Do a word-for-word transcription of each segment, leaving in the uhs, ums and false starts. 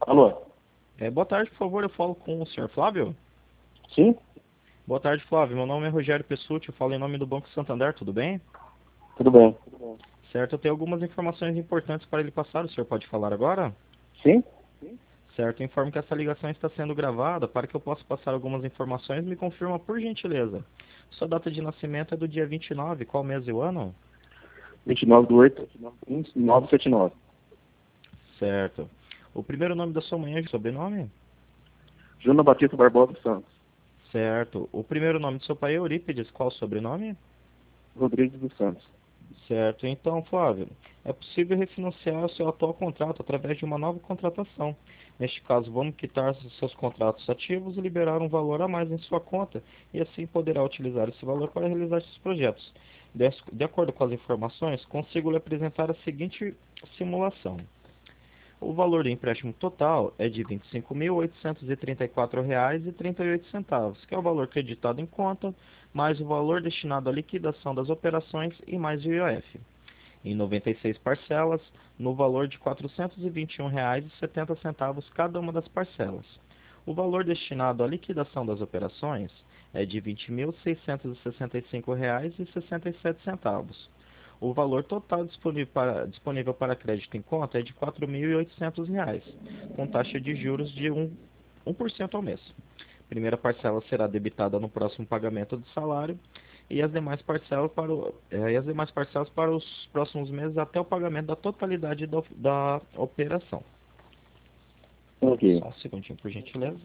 Alô? É, boa tarde, por favor, eu falo com o senhor Flávio. Sim? Boa tarde, Flávio. Meu nome é Rogério Pessutti, eu falo em nome do Banco Santander, tudo bem? Tudo bem. Certo, eu tenho algumas informações importantes para ele passar, o senhor pode falar agora? Sim? Certo, eu informo que essa ligação está sendo gravada. Para que eu possa passar algumas informações, me confirma por gentileza. Sua data de nascimento é do dia vinte e nove, qual mês e o ano? vinte e nove do oito, nove nove sete nove. Certo. O primeiro nome da sua mãe é sobrenome? Juna Batista Barbosa Santos. Certo. O primeiro nome do seu pai é Eurípides, qual o sobrenome? Rodrigues dos Santos. Certo. Então, Flávio, é possível refinanciar o seu atual contrato através de uma nova contratação. Neste caso, vamos quitar os seus contratos ativos e liberar um valor a mais em sua conta, e assim poderá utilizar esse valor para realizar seus projetos. De, de acordo com as informações, consigo lhe apresentar a seguinte simulação. O valor do empréstimo total é de vinte e cinco mil oitocentos e trinta e quatro reais e trinta e oito centavos, que é o valor creditado em conta, mais o valor destinado à liquidação das operações e mais o I O F. Em noventa e seis parcelas, no valor de quatrocentos e vinte e um reais e setenta centavos cada uma das parcelas. O valor destinado à liquidação das operações é de vinte mil seiscentos e sessenta e cinco reais e sessenta e sete centavos. O valor total disponível para, disponível para crédito em conta é de quatro mil e oitocentos reais, com taxa de juros de um, um por cento ao mês. A primeira parcela será debitada no próximo pagamento do salário e as demais parcelas para, o, é, e as demais parcelas para os próximos meses até o pagamento da totalidade da, da operação. Ok. Só um segundinho, por gentileza.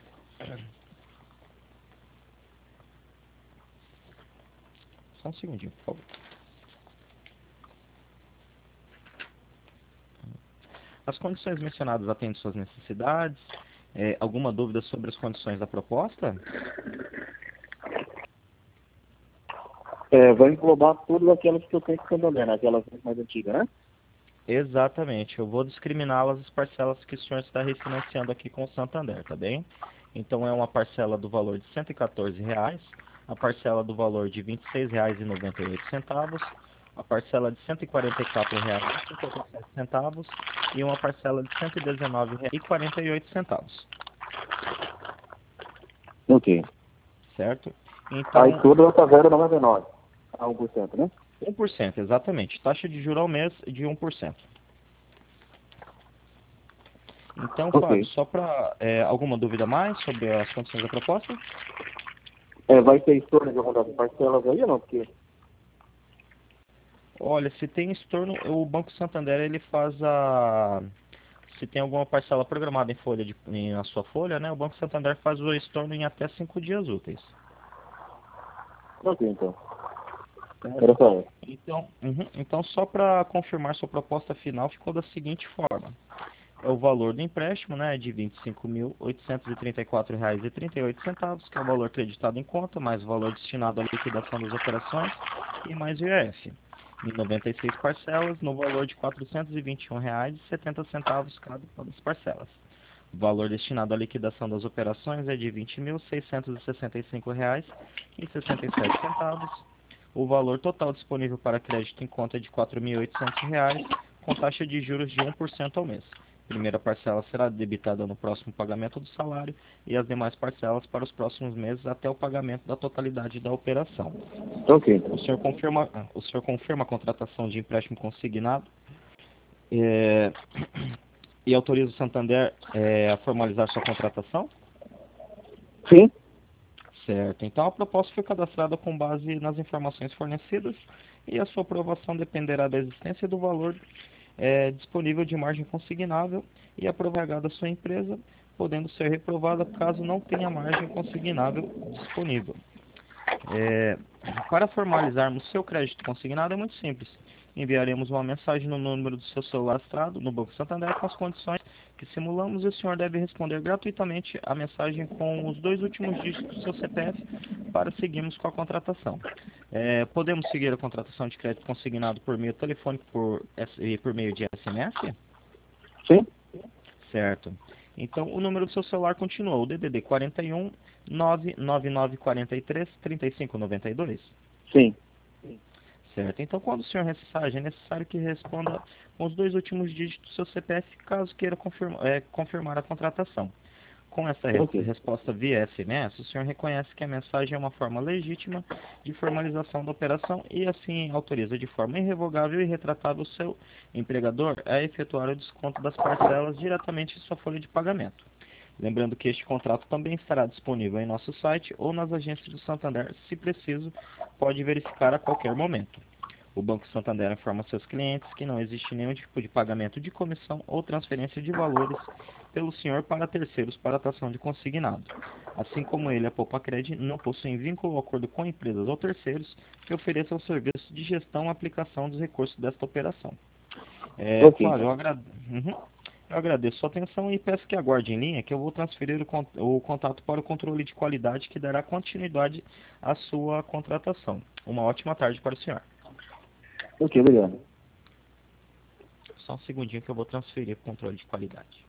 Só um segundinho, por favor. As condições mencionadas atendem suas necessidades? É, alguma dúvida sobre as condições da proposta? É, vai englobar todas aquelas que eu tenho que Santander, né? Aquelas mais antigas, né? Exatamente, eu vou discriminá-las as parcelas que o senhor está refinanciando aqui com o Santander, tá bem? Então é uma parcela do valor de cento e quatorze reais, a parcela do valor de vinte e seis reais e noventa e oito centavos, a parcela de cento e quarenta e quatro reais e cinquenta e sete centavos e uma parcela de cento e dezenove reais e quarenta e oito centavos, Ok. certo? Aí Então, tudo vai para zero vírgula noventa e nove. A um por cento, né? um por cento, exatamente, taxa de juros ao mês de um por cento. Então, Fábio, Ok. só para é, alguma dúvida a mais sobre as condições da proposta? É, vai ter estorno de alguma das parcelas aí ou não? Porque... Olha, se tem estorno, o Banco Santander ele faz a... Se tem alguma parcela programada em folha de, em, na sua folha, né? O Banco Santander faz o estorno em até cinco dias úteis. Ok, então. Era Certo? só isso. Então, uhum, então só para confirmar sua proposta final ficou da seguinte forma. É o valor do empréstimo, né, de vinte e cinco mil oitocentos e trinta e quatro reais e trinta e oito centavos, que é o valor creditado em conta, mais o valor destinado à liquidação das operações e mais o I F. Em noventa e seis parcelas, no valor de quatrocentos e vinte e um reais e setenta centavos cada uma das parcelas. O valor destinado à liquidação das operações é de vinte mil seiscentos e sessenta e cinco reais e sessenta e sete centavos. O valor total disponível para crédito em conta é de quatro mil e oitocentos reais, com taxa de juros de um por cento ao mês. A primeira parcela será debitada no próximo pagamento do salário e as demais parcelas para os próximos meses até o pagamento da totalidade da operação. Ok, O então. senhor confirma, o senhor confirma a contratação de empréstimo consignado é, e autoriza o Santander é, a formalizar sua contratação? Sim? Certo. Então a proposta foi cadastrada com base nas informações fornecidas e a sua aprovação dependerá da existência do valor é, disponível de margem consignável e a prorrogada da sua empresa, podendo ser reprovada caso não tenha margem consignável disponível. É, para formalizarmos seu crédito consignado é muito simples. Enviaremos uma mensagem no número do seu celular registrado no Banco Santander com as condições que simulamos e o senhor deve responder gratuitamente a mensagem com os dois últimos dígitos do seu C P F para seguirmos com a contratação. É, podemos seguir a contratação de crédito consignado por meio telefônico por, e por meio de S M S? Sim? Certo. Então, o número do seu celular continua, o D D D quarenta e um, nove nove nove quatro três, três cinco nove dois. Sim. Certo. Então, quando o senhor mensagem, é necessário que responda com os dois últimos dígitos do seu C P F, caso queira confirma, é, confirmar a contratação. Com essa res- Ok. resposta via S M S, o senhor reconhece que a mensagem é uma forma legítima de formalização da operação e, assim, autoriza de forma irrevogável e retratável o seu empregador a efetuar o desconto das parcelas diretamente em sua folha de pagamento. Lembrando que este contrato também estará disponível em nosso site ou nas agências do Santander, se preciso, pode verificar a qualquer momento. O Banco Santander informa seus clientes que não existe nenhum tipo de pagamento de comissão ou transferência de valores pelo senhor para terceiros para a tação de consignado. Assim como ele, a Poupa-Cred não possui vínculo ou acordo com empresas ou terceiros que ofereçam serviço de gestão e aplicação dos recursos desta operação. É, Ok, Flávio, eu, então. agra- Uhum. Eu agradeço sua atenção e peço que aguarde em linha que eu vou transferir o, con- o contato para o controle de qualidade que dará continuidade à sua contratação. Uma ótima tarde para o senhor. Ok, obrigado. Só um segundinho que eu vou transferir o controle de qualidade.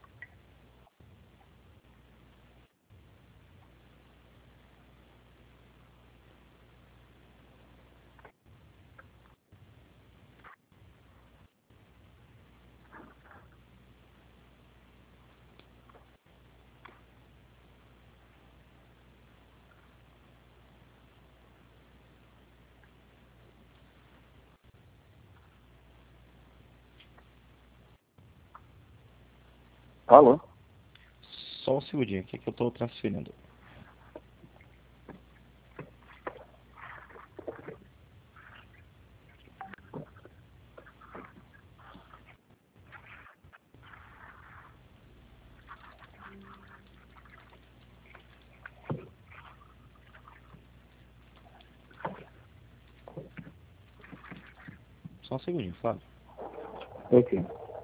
Alô? Só um segundinho aqui que eu estou transferindo. Só um segundinho, Flávio. Ok.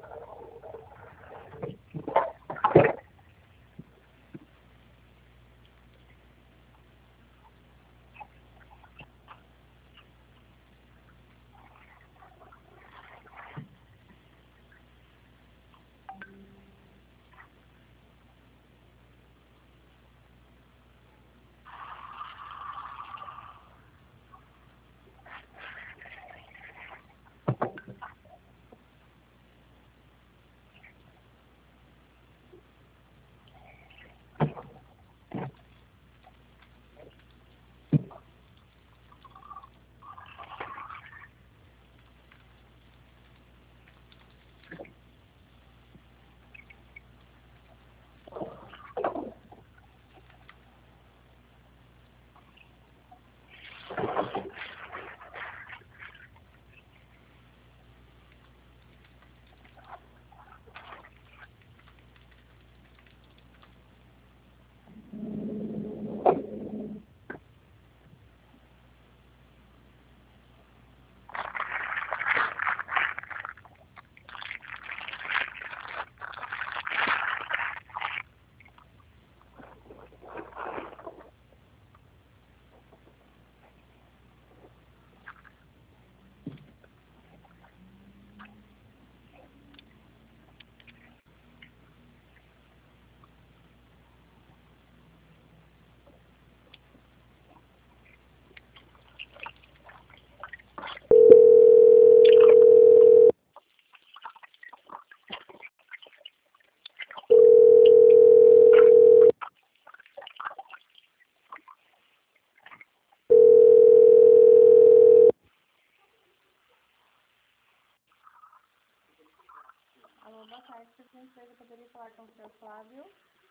Alô, boa tarde, por gentileza, eu poderia falar com o senhor Flávio?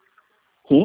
Sim?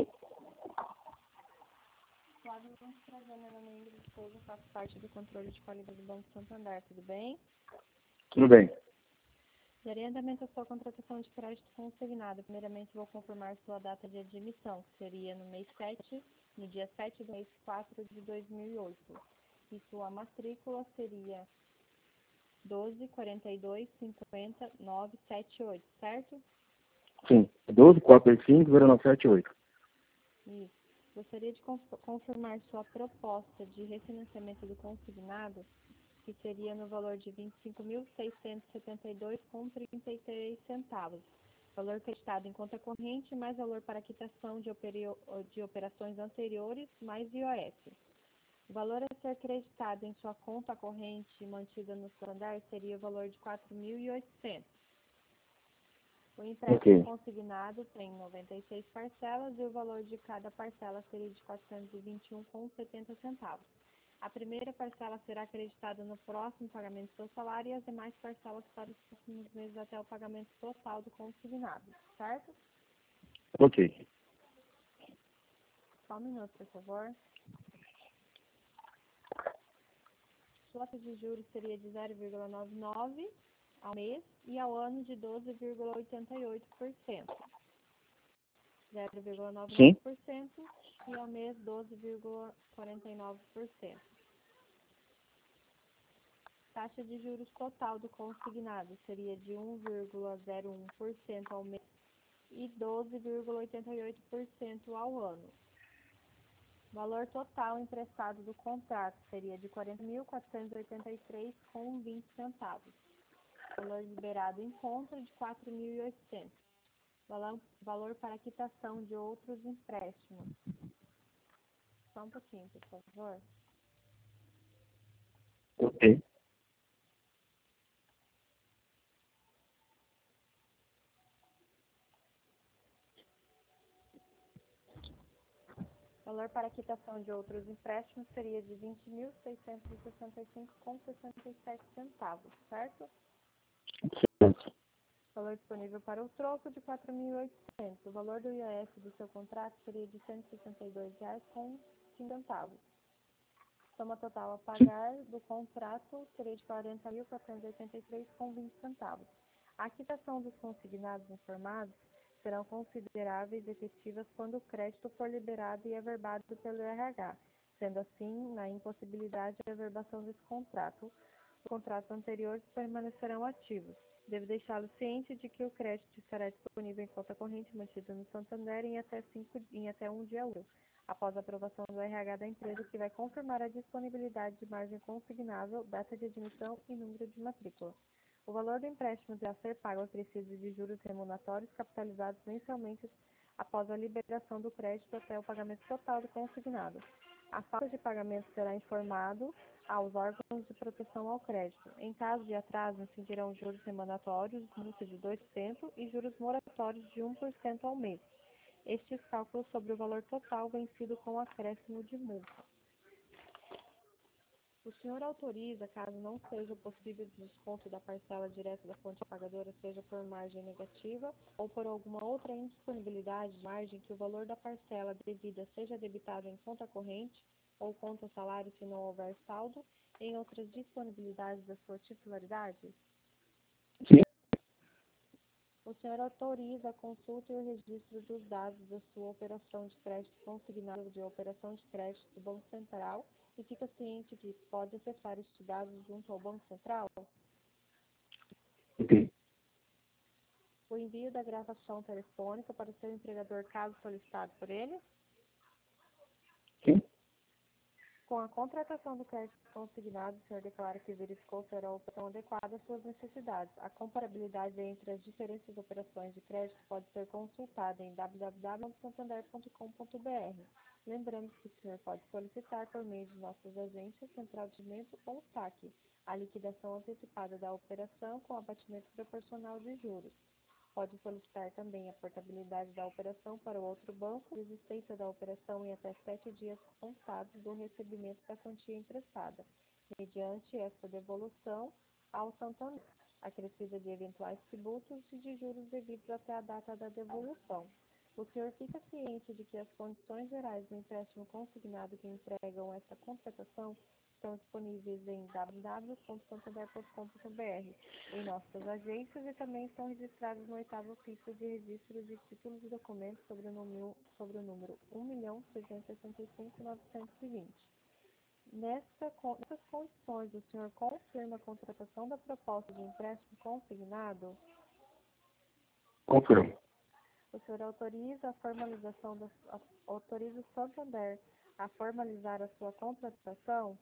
Flávio Monte Trajano, meu nome é Ingrid Souza, faço parte do controle de qualidade do Banco Santander, tudo bem? Tudo bem. Darei andamento à sua contratação de crédito consignado. Primeiramente, vou confirmar sua data de admissão, que seria no mês sete, no dia sete do mês quatro de dois mil e oito. E sua matrícula seria doze, quarenta e dois, cinquenta, nove, setenta e oito, certo? Sim. doze, quatrocentos e cinco, zero nove sete oito. Isso. Gostaria de conf- confirmar sua proposta de refinanciamento do consignado, que seria no valor de vinte e cinco mil seiscentos e setenta e dois reais e trinta e três centavos. Valor creditado em conta corrente, mais valor para quitação de, operio- de operações anteriores, mais I O F. O valor a ser creditado em sua conta corrente mantida no Santander seria o valor de quatro mil e oitocentos. O empréstimo Ok. consignado tem noventa e seis parcelas e o valor de cada parcela seria de quatrocentos e vinte e um vírgula setenta centavos. A primeira parcela será acreditada no próximo pagamento do seu salário e as demais parcelas para os próximos meses até o pagamento total do consignado, certo? Ok. Só um minuto, por favor. Sua taxa de juros seria de zero vírgula noventa e nove ao mês e ao ano de doze vírgula oitenta e oito por cento. zero vírgula noventa e nove Sim. por cento e ao mês doze vírgula quarenta e nove por cento. Taxa de juros total do consignado seria de um vírgula zero um por cento ao mês e doze vírgula oitenta e oito por cento ao ano. Valor total emprestado do contrato seria de quarenta mil quatrocentos e oitenta e três vírgula vinte centavos. Valor liberado em conta de quatro mil e oitocentos. Valor, valor para quitação de outros empréstimos. Só um pouquinho, por favor. Ok. Valor para quitação de outros empréstimos seria de vinte mil seiscentos e sessenta e cinco vírgula sessenta e sete centavos, certo? Certo. Valor disponível para o troco de quatro mil e oitocentos. O valor do I A S do seu contrato seria de cento e sessenta e dois reais com cinco centavos. Soma total a pagar do contrato seria de quarenta mil quatrocentos e oitenta e três vírgula vinte centavos. A quitação dos consignados informados serão consideráveis e efetivas quando o crédito for liberado e averbado pelo R H. Sendo assim, na impossibilidade de averbação desse contrato, os contratos anteriores permanecerão ativos. Devo deixá-lo ciente de que o crédito estará disponível em conta corrente mantida no Santander em até, cinco, em até um dia útil, após a aprovação do R H da empresa, que vai confirmar a disponibilidade de margem consignável, data de admissão e número de matrícula. O valor do empréstimo deverá ser pago acrescido de juros remuneratórios capitalizados mensalmente após a liberação do crédito até o pagamento total do consignado. A falta de pagamento será informado aos órgãos de proteção ao crédito. Em caso de atraso, incidirão juros remuneratórios, multa de dois por cento e juros moratórios de um por cento ao mês. Estes cálculos sobre o valor total vencido com acréscimo de multa. O senhor autoriza, caso não seja possível o desconto da parcela direta da fonte pagadora, seja por margem negativa ou por alguma outra indisponibilidade de margem, que o valor da parcela devida seja debitado em conta corrente ou conta salário se não houver saldo em outras disponibilidades da sua titularidade? Sim. O senhor autoriza a consulta e o registro dos dados da sua operação de crédito consignado de operação de crédito do Banco Central e fica ciente que pode acessar estes dados junto ao Banco Central? Ok. O envio da gravação telefônica para o seu empregador, caso solicitado por ele? Sim. Com a contratação do crédito consignado, o senhor declara que verificou ser a operação adequada às suas necessidades. A comparabilidade entre as diferentes operações de crédito pode ser consultada em w w w ponto santander ponto com ponto b r. Lembrando que o senhor pode solicitar por meio de nossas agências, central de atendimento ou S A C, a liquidação antecipada da operação com abatimento proporcional de juros. Pode solicitar também a portabilidade da operação para o outro banco, a existência da operação em até sete dias contados do recebimento da quantia emprestada, mediante esta devolução ao Santander, acrescida de eventuais tributos e de juros devidos até a data da devolução. O senhor fica ciente de que as condições gerais do empréstimo consignado que empregam esta contratação estão disponíveis em w w w ponto santander ponto com ponto b r, em nossas agências, e também estão registradas no oitavo ofício de registro de títulos e documentos sobre o número, sobre o número um milhão trezentos e sessenta e cinco mil novecentos e vinte. Nesta, nessas condições, o senhor confirma a contratação da proposta de empréstimo consignado? Confirmo. O senhor autoriza a formalização da, a, autoriza o Santander a formalizar a sua contratação?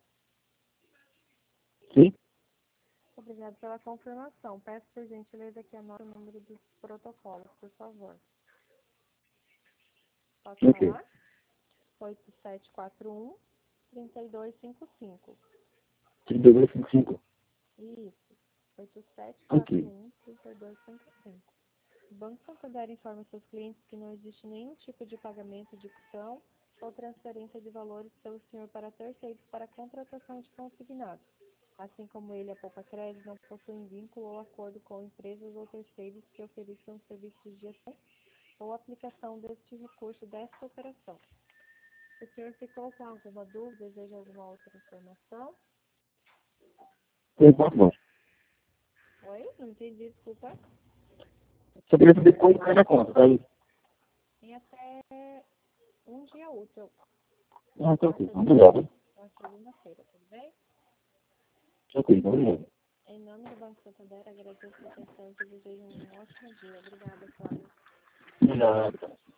Sim. Obrigado pela confirmação. Peço por gentileza que anote o número dos protocolos, por favor. Posso Ok. falar? oito sete quatro um, trinta e dois cinquenta e cinco. trinta e dois cinquenta e cinco. Isso. oito sete Ok. quatro um, trinta e dois cinquenta e cinco. O Banco Santander informa seus clientes que não existe nenhum tipo de pagamento de cusão ou transferência de valores pelo senhor para terceiros para contratação de consignados. Assim como ele, a Poupa Crédito não possui vínculo ou acordo com empresas ou terceiros que ofereçam serviços de gestão ou aplicação deste recurso desta operação. O senhor ficou com alguma dúvida? Deseja alguma outra informação? Por enquanto não. Oi? Não entendi, desculpa. Só queria saber como cai na conta, tá aí? Em até um dia útil. Ah, tá ok. Obrigado. Na segunda-feira, tudo bem? Ok, obrigado. Em nome do Banco Santander, agradeço a atenção e desejo um ótimo dia. Obrigada, Flávia. Obrigado.